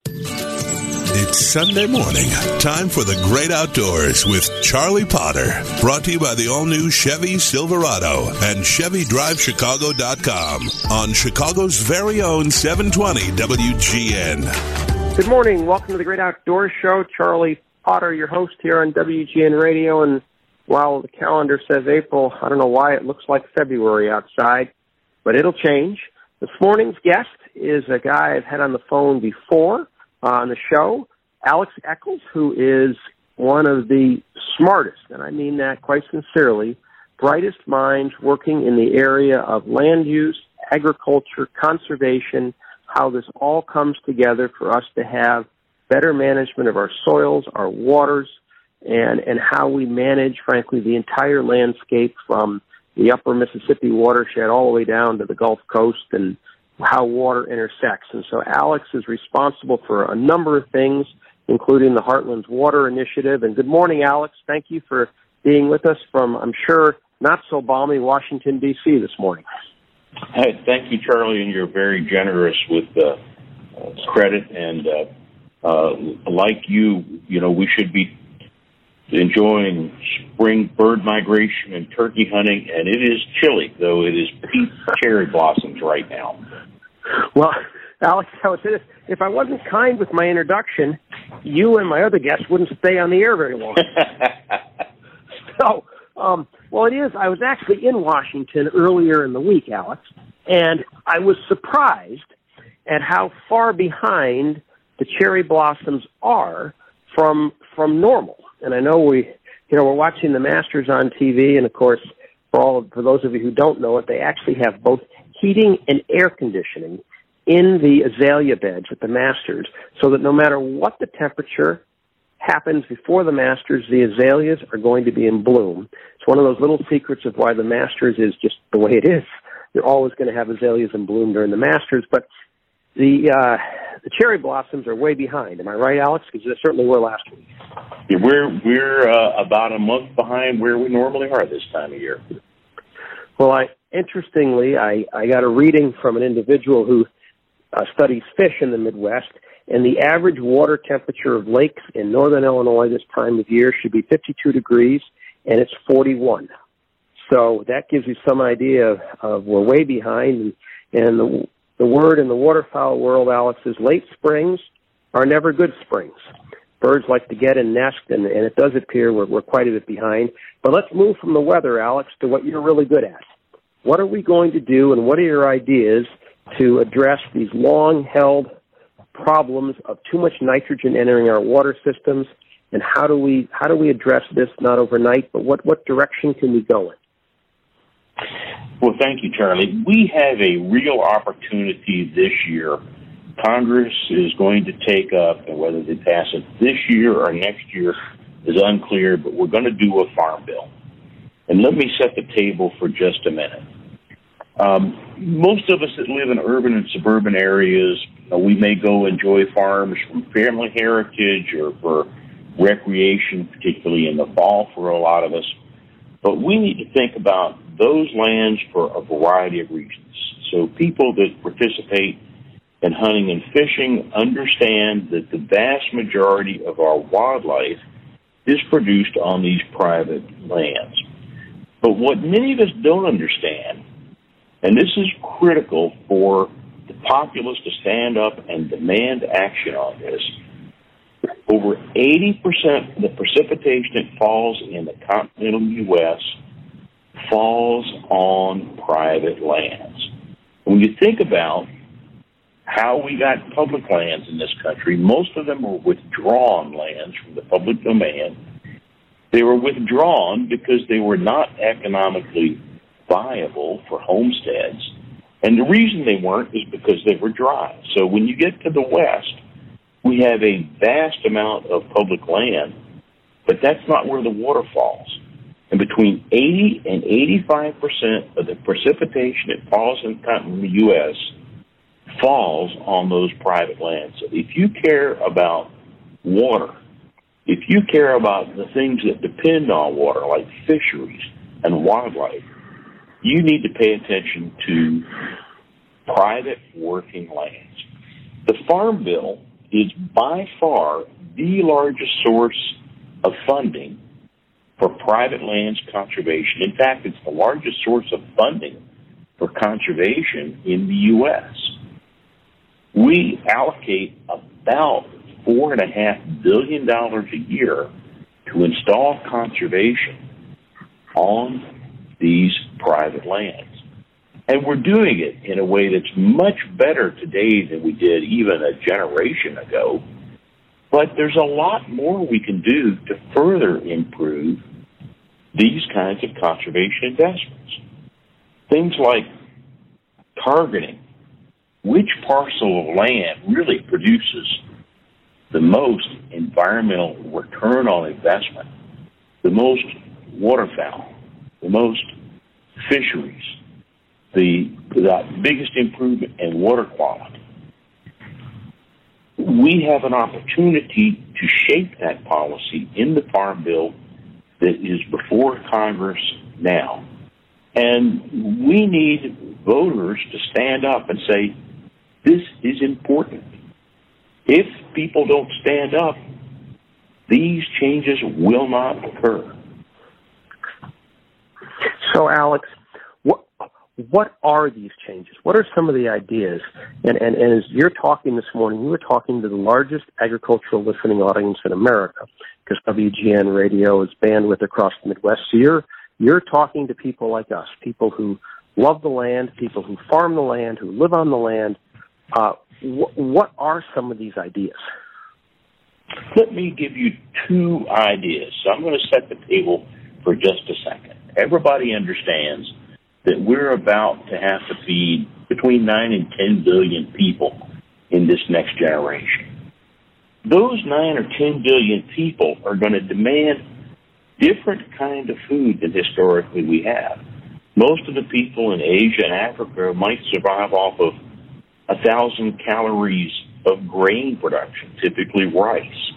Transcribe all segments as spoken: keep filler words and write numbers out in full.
It's Sunday morning. Time for the great outdoors with Charlie Potter. Brought to you by the all-new Chevy Silverado and Chevy Drive Chicago dot com on Chicago's very own seven twenty W G N. Good morning. Welcome to the Great Outdoors Show. Charlie Potter, your host here on W G N Radio. And while the calendar says April, I don't know why it looks like February outside, but it'll change. This morning's guest is a guy I've had on the phone before on the show, Alex Eccles, who is one of the smartest, and I mean that quite sincerely, brightest minds working in the area of land use, agriculture, conservation, how this all comes together for us to have better management of our soils, our waters, and, and how we manage, frankly, the entire landscape from the upper Mississippi watershed all the way down to the Gulf Coast and how water intersects. And so Alex is responsible for a number of things, including the Heartland's Water Initiative. And good morning, Alex. Thank you for being with us from, I'm sure, not so balmy Washington, D C this morning. Hey, thank you, Charlie, and you're very generous with uh, uh, credit. And uh, uh, like you, you know, we should be enjoying spring bird migration and turkey hunting, and it is chilly, though it is pink cherry blossoms right now. Well, Alex, I would say this. If I wasn't kind with my introduction, you and my other guests wouldn't stay on the air very long. so, um, well, it is. I was actually in Washington earlier in the week, Alex, and I was surprised at how far behind the cherry blossoms are from from normal. And I know we, you know, we're watching the Masters on T V, and of course, for all for those of you who don't know it, they actually have both heating and air conditioning in the azalea beds at the Masters, so that no matter what the temperature happens before the Masters, the azaleas are going to be in bloom. It's one of those little secrets of why the Masters is just the way it is. You're always going to have azaleas in bloom during the Masters, but the uh, the cherry blossoms are way behind. Am I right, Alex? Because they certainly were last week. Yeah, we're we're uh, about a month behind where we normally are this time of year. Well, I interestingly, I, I got a reading from an individual who uh, studies fish in the Midwest, and the average water temperature of lakes in northern Illinois this time of year should be fifty-two degrees, and it's forty-one. So that gives you some idea of, of we're way behind, and, and the The word in the waterfowl world, Alex, is late springs are never good springs. Birds like to get and nest, and, and it does appear we're, we're quite a bit behind. But let's move from the weather, Alex, to what you're really good at. What are we going to do, and what are your ideas to address these long-held problems of too much nitrogen entering our water systems, and how do we how do we address this not overnight, but what, what direction can we go in? Well, thank you, Charlie. We have a real opportunity this year. Congress is going to take up, and whether they pass it this year or next year is unclear, but we're going to do a farm bill. And let me set the table for just a minute. Um, most of us that live in urban and suburban areas, uh, we may go enjoy farms from family heritage or for recreation, particularly in the fall for a lot of us. But we need to think about those lands for a variety of reasons. So people that participate in hunting and fishing understand that the vast majority of our wildlife is produced on these private lands. But what many of us don't understand, and this is critical for the populace to stand up and demand action on this, over eighty percent of the precipitation that falls in the continental U S falls on private lands. When you think about how we got public lands in this country, most of them were withdrawn lands from the public domain. They were withdrawn because they were not economically viable for homesteads. And the reason they weren't is because they were dry. So when you get to the West, we have a vast amount of public land, but that's not where the water falls. And between eighty and eighty-five percent of the precipitation that falls in the continental U S falls on those private lands. So if you care about water, if you care about the things that depend on water, like fisheries and wildlife, you need to pay attention to private working lands. The Farm Bill is by far the largest source of funding for private lands conservation. In fact, it's the largest source of funding for conservation in the U S. We allocate about four and a half billion dollars a year to install conservation on these private lands. And we're doing it in a way that's much better today than we did even a generation ago. But there's a lot more we can do to further improve these kinds of conservation investments. Things like targeting which parcel of land really produces the most environmental return on investment, the most waterfowl, the most fisheries, the, the biggest improvement in water quality. We have an opportunity to shape that policy in the Farm Bill that is before Congress now. And we need voters to stand up and say, this is important. If people don't stand up, these changes will not occur. So, Alex, what what are these changes? What are some of the ideas? And, and, and as you're talking this morning, you were talking to the largest agricultural listening audience in America, because W G N Radio is bandwidth across the Midwest. So you're, you're talking to people like us, people who love the land, people who farm the land, who live on the land. Uh, wh- what are some of these ideas? Let me give you two ideas. So I'm going to set the table for just a second. Everybody understands that we're about to have to feed between nine and ten billion people in this next generation. Those nine or ten billion people are going to demand different kind of food than historically we have. Most of the people in Asia and Africa might survive off of a thousand calories of grain production, typically rice.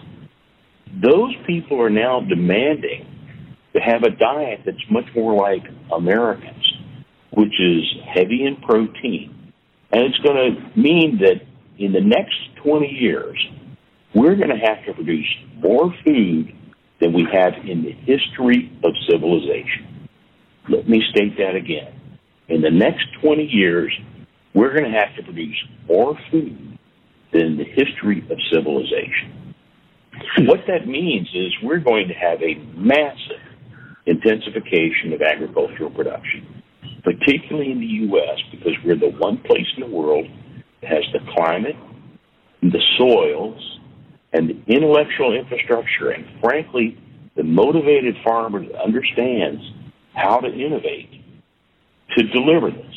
Those people are now demanding to have a diet that's much more like Americans, which is heavy in protein. And it's going to mean that in the next twenty years, we're going to have to produce more food than we have in the history of civilization. Let me state that again. In the next twenty years, we're going to have to produce more food than the history of civilization. What that means is we're going to have a massive intensification of agricultural production, particularly in the U S, because we're the one place in the world that has the climate, the soils, and the intellectual infrastructure, and frankly, the motivated farmer that understands how to innovate to deliver this.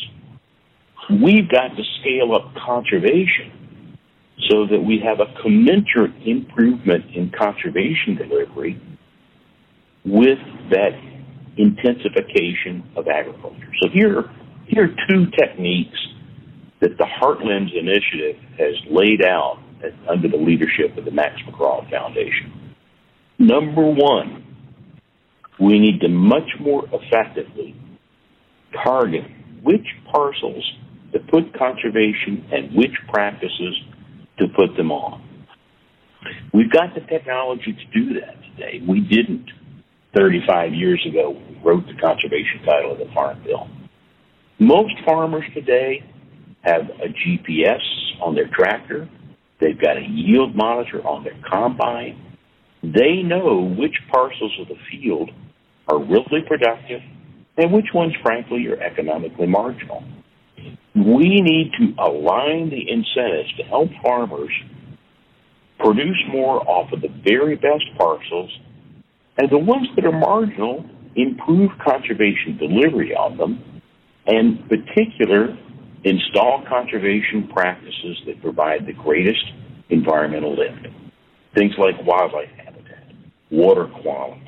We've got to scale up conservation so that we have a commensurate improvement in conservation delivery with that intensification of agriculture. So here, here are two techniques that the Heartlands Initiative has laid out under the leadership of the Max McGraw Foundation. Number one, we need to much more effectively target which parcels to put conservation and which practices to put them on. We've got the technology to do that today. We didn't thirty-five years ago when we wrote the conservation title of the Farm Bill. Most farmers today have a G P S on their tractor. They've got a yield monitor on their combine. They know which parcels of the field are really productive and which ones, frankly, are economically marginal. We need to align the incentives to help farmers produce more off of the very best parcels, and the ones that are marginal, improve conservation delivery on them, and in particular, install conservation practices that provide the greatest environmental lift. Things like wildlife habitat, water quality.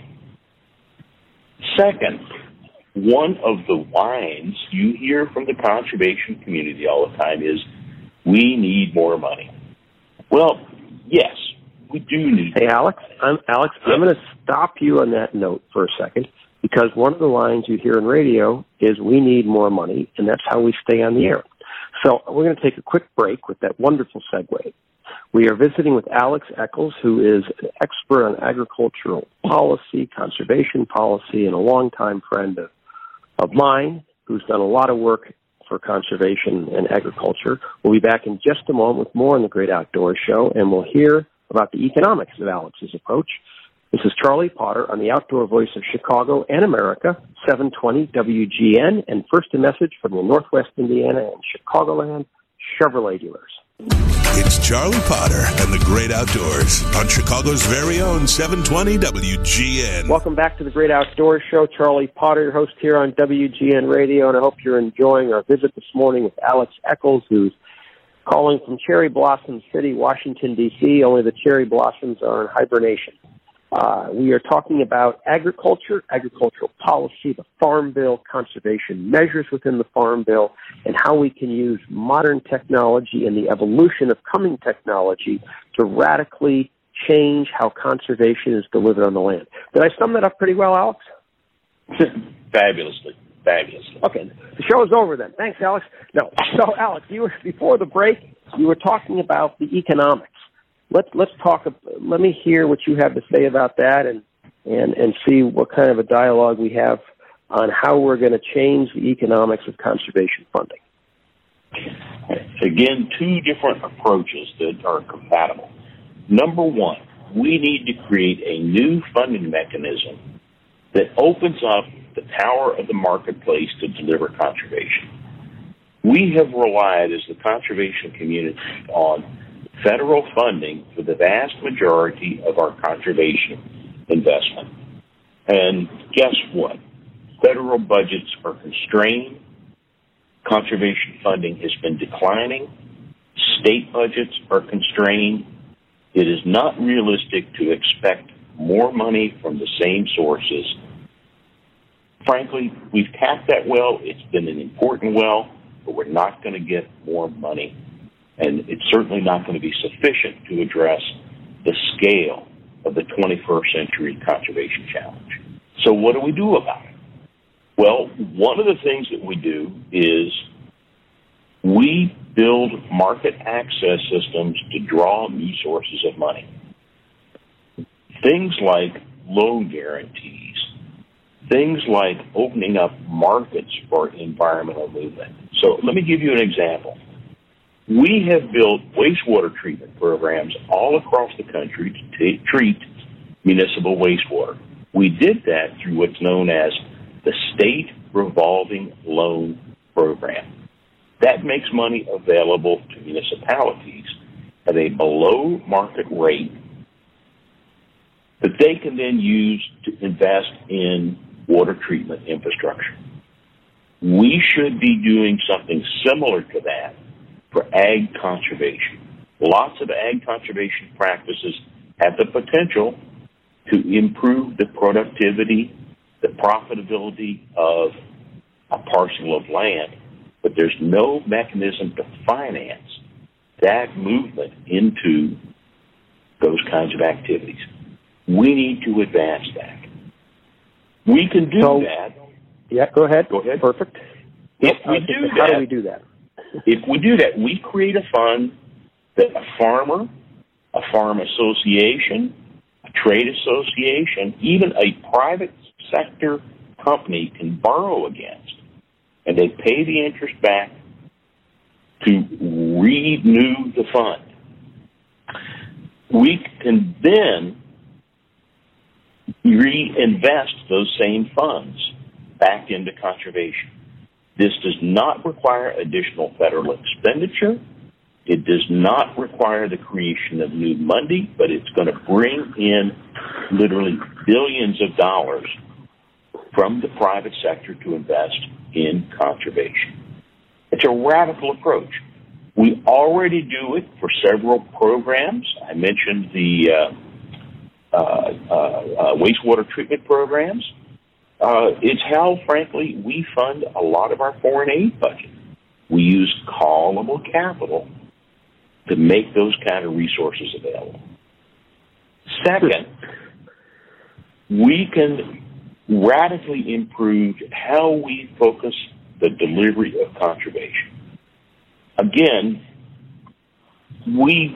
Second, one of the whines you hear from the conservation community all the time is, we need more money. Well, yes, we do need Hey, more Alex, money. I'm, Alex, yes. I'm going to stop you on that note for a second, because one of the lines you hear in radio is, we need more money, and that's how we stay on the air. So we're going to take a quick break with that wonderful segue. We are visiting with Alex Eccles, who is an expert on agricultural policy, conservation policy, and a longtime friend of, of mine who's done a lot of work for conservation and agriculture. We'll be back in just a moment with more on the Great Outdoors Show, and we'll hear about the economics of Alex's approach. This is Charlie Potter on the Outdoor Voice of Chicago and America, seven twenty W G N, and first a message from the Northwest Indiana and Chicagoland Chevrolet dealers. It's Charlie Potter and the Great Outdoors on Chicago's very own seven twenty W G N. Welcome back to the Great Outdoors Show. Charlie Potter, your host here on W G N Radio, and I hope you're enjoying our visit this morning with Alex Eccles, who's calling from Cherry Blossom City, Washington, D C, only the cherry blossoms are in hibernation. Uh, we are talking about agriculture, agricultural policy, the Farm Bill, conservation measures within the Farm Bill, and how we can use modern technology and the evolution of coming technology to radically change how conservation is delivered on the land. Did I sum that up pretty well, Alex? Fabulously. Fabulously. Okay. The show is over then. Thanks, Alex. No. So, Alex, you were, before the break, you were talking about the economics. Let's let's talk. Let me hear what you have to say about that, and and and see what kind of a dialogue we have on how we're going to change the economics of conservation funding. Again, two different approaches that are compatible. Number one, we need to create a new funding mechanism that opens up the power of the marketplace to deliver conservation. We have relied as the conservation community on federal funding for the vast majority of our conservation investment. And guess what? Federal budgets are constrained. Conservation funding has been declining. State budgets are constrained. It is not realistic to expect more money from the same sources. Frankly, we've tapped that well. It's been an important well, but we're not going to get more money. And it's certainly not going to be sufficient to address the scale of the twenty-first century conservation challenge. So what do we do about it? Well, one of the things that we do is we build market access systems to draw new sources of money. Things like loan guarantees, things like opening up markets for environmental movement. So let me give you an example. We have built wastewater treatment programs all across the country to t- treat municipal wastewater. We did that through what's known as the State Revolving Loan Program. That makes money available to municipalities at a below-market rate that they can then use to invest in water treatment infrastructure. We should be doing something similar to that for ag conservation. Lots of ag conservation practices have the potential to improve the productivity, the profitability of a parcel of land, but there's no mechanism to finance that movement into those kinds of activities. We need to advance that. We can do so, that. Yeah, go ahead. Go ahead. Perfect. If we do How that, do we do that? If we do that, we create a fund that a farmer, a farm association, a trade association, even a private sector company can borrow against, and they pay the interest back to renew the fund. We can then reinvest those same funds back into conservation. This does not require additional federal expenditure. It does not require the creation of new money, but it's going to bring in literally billions of dollars from the private sector to invest in conservation. It's a radical approach. We already do it for several programs. I mentioned the uh, uh, uh, uh, wastewater treatment programs. Uh, it's how, frankly, we fund a lot of our foreign aid budget. We use callable capital to make those kind of resources available. Second, we can radically improve how we focus the delivery of conservation. Again, we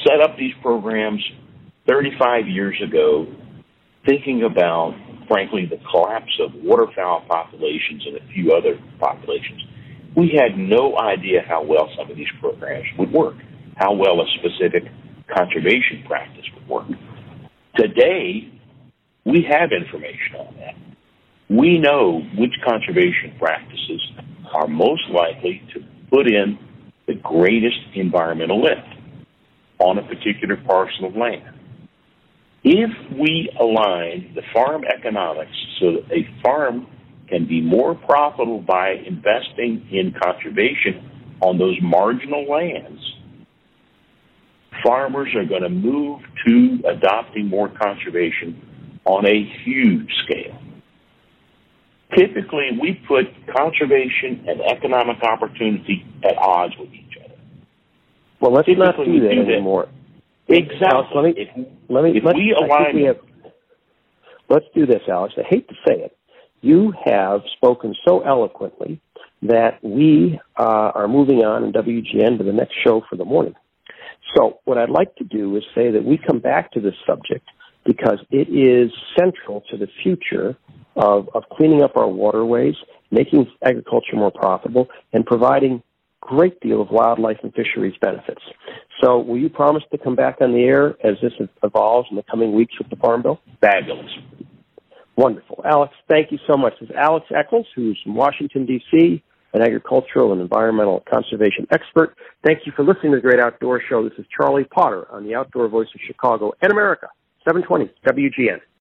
set up these programs thirty-five years ago, thinking about, frankly, the collapse of waterfowl populations and a few other populations. We had no idea how well some of these programs would work, how well a specific conservation practice would work. Today, we have information on that. We know which conservation practices are most likely to put in the greatest environmental lift on a particular parcel of land. If we align the farm economics so that a farm can be more profitable by investing in conservation on those marginal lands, farmers are going to move to adopting more conservation on a huge scale. Typically, we put conservation and economic opportunity at odds with each other. Well, let's Typically, not do that, do that anymore. Exactly. Alex, let me, if, let me, if let's, we I align, think we have, let's do this, Alex. I hate to say it. You have spoken so eloquently that we uh, are moving on in W G N to the next show for the morning. So what I'd like to do is say that we come back to this subject because it is central to the future of, of cleaning up our waterways, making agriculture more profitable, and providing a great deal of wildlife and fisheries benefits. So will you promise to come back on the air as this evolves in the coming weeks with the Farm Bill? Fabulous. Wonderful. Alex, thank you so much. This is Alex Eccles, who's from Washington, D C, an agricultural and environmental conservation expert. Thank you for listening to The Great Outdoor Show. This is Charlie Potter on the Outdoor Voice of Chicago and America, seven twenty W G N.